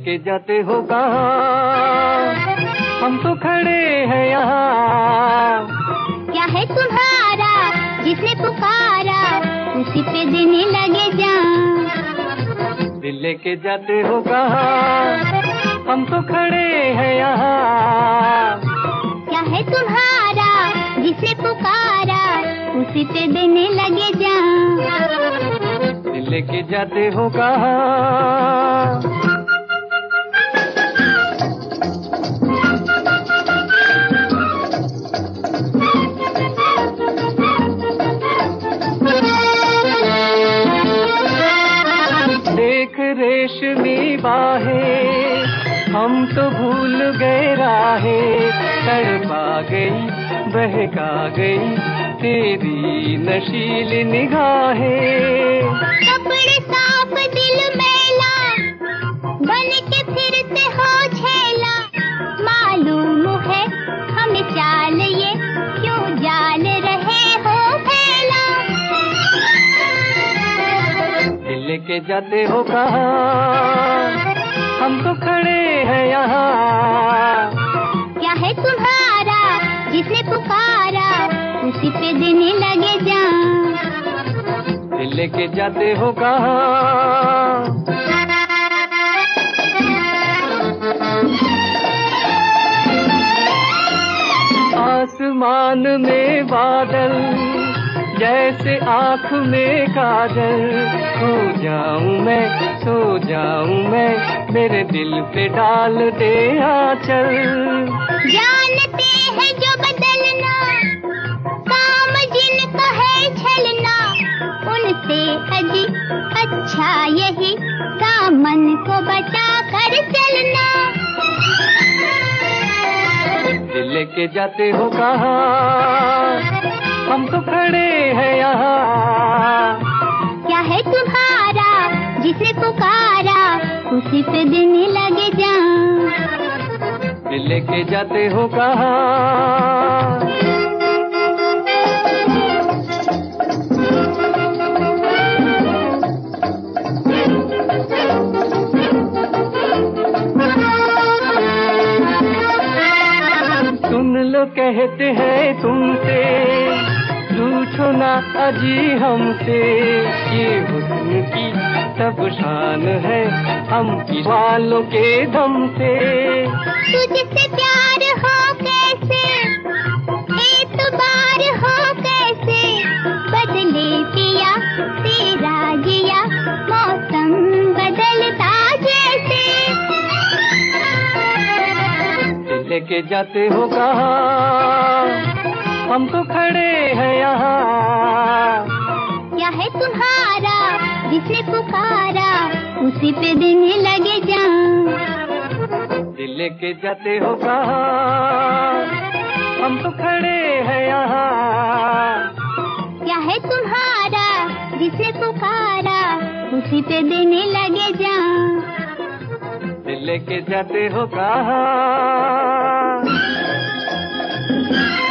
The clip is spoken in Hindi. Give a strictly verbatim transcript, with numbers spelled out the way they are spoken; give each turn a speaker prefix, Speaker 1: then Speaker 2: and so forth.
Speaker 1: लेके जाते हो कहाँ, हम तो खड़े हैं यहाँ।
Speaker 2: क्या है तुम्हारा जिसने पुकारा, उसी पे देने लगे जान।
Speaker 1: दिल लेके जाते हो कहाँ, हम तो खड़े हैं यहाँ।
Speaker 2: क्या है तुम्हारा जिसने पुकारा, उसी पे देने लगे जान।
Speaker 1: दिल लेके जाते हो कहाँ। देख रेशमी बाहें, हम तो भूल गए राहें। तड़पा गई बहका गई तेरी नशीली निगाहें।
Speaker 2: कपड़े साफ दिल मैला, बन के फिरते हो छेला। मालूम है हमें चाल ये, क्यों जाल रहे हो फैला।
Speaker 1: दिल लेके जाते हो कहाँ, हम तो खड़े हैं यहाँ।
Speaker 2: क्या है तुम्हारा जिसने पुकारा, उसी पे देने लगे जान।
Speaker 1: दिल लेके जाते हो कहाँ। आसमान में बादल, जैसे आँख में काजल। सो जाऊं मैं, सो जाऊं मैं, मेरे दिल पे डाल दे आंचल।
Speaker 2: जानते हैं जो बदलना, काम जिनका है छलना। उनसे अजी अच्छा यही, दामन को बचा कर चलना।
Speaker 1: दिल लेके जाते हो कहाँ, हम तो खड़े हैं यहाँ।
Speaker 2: क्या है तुम्हारा जिसे पुकारा, उसी पे देने लगे जान।
Speaker 1: दिल लेके जाते हो कहाँ। सुन लो कहते हैं तुमसे, पूछो ना अजी हमसे। ये हुस्न की सब शान है, हम वालों के दम से।
Speaker 2: तुझसे प्यार हो कैसे, एतबार हो कैसे। बदले पिया तेरा जिया, मौसम बदलता जैसे।
Speaker 1: दिल लेके जाते हो कहाँ, हम तो खड़े हैं यहाँ।
Speaker 2: क्या है तुम्हारा जिसने पुकारा, उसी पे देने लगे जान।
Speaker 1: दिल लेके जाते हो कहाँ, हम तो खड़े हैं यहाँ।
Speaker 2: क्या है तुम्हारा जिसने पुकारा, उसी पे देने लगे जान।
Speaker 1: दिल लेके जाते हो कहाँ।